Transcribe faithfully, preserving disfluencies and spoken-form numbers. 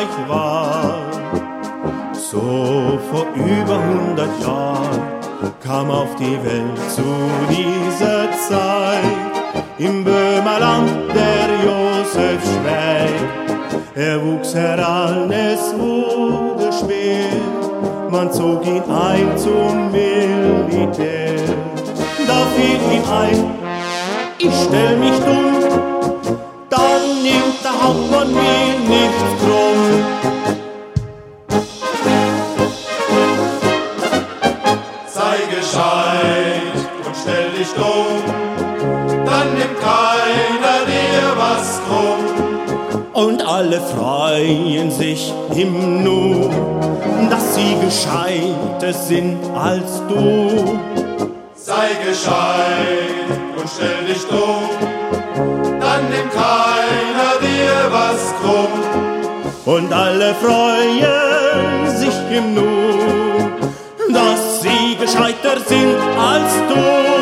gleich war. So vor über hundert Jahren kam auf die Welt zu dieser Zeit im Böhmerland der Josef Schweig. Er wuchs heran, es wurde spät, man zog ihn ein zum Militär. Da fiel ihm ein, ich stell mich dumm, dann nimmt der Hauptmann mir nichts krumm. Sei gescheit und stell dich dumm, dann nimmt keiner dir was krumm. Und alle freuen sich im Nu, dass sie gescheiter sind als du. Sei gescheit und stell dich dumm, dann nimmt keiner dir was krumm. Und alle freuen sich im Nu, dass sie gescheiter sind als du.